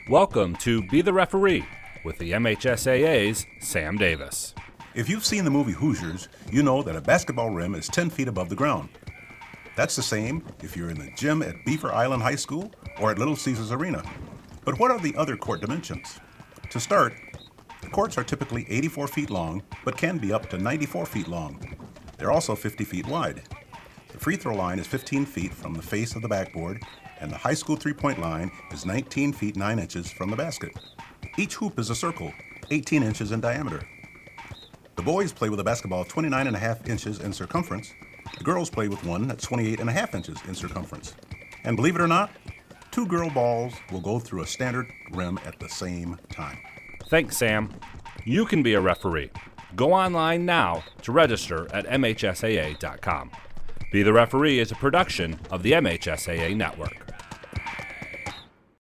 Welcome to Be the Referee with the MHSAA's Sam Davis. If you've seen the movie Hoosiers, you know that a basketball rim is 10 feet above the ground. That's the same if you're in the gym at Beaver Island High School or at Little Caesars Arena. But what are the other court dimensions? To start, the courts are typically 84 feet long, but can be up to 94 feet long. They're also 50 feet wide. The free throw line is 15 feet from the face of the backboard, and the high school three-point line is 19 feet 9 inches from the basket. Each hoop is a circle, 18 inches in diameter. The boys play with a basketball 29.5 inches in circumference. The girls play with one that's 28.5 inches in circumference. And believe it or not, 2 girl balls will go through a standard rim at the same time. Thanks, Sam. You can be a referee. Go online now to register at MHSAA.com. Be the Referee is a production of the MHSAA Network.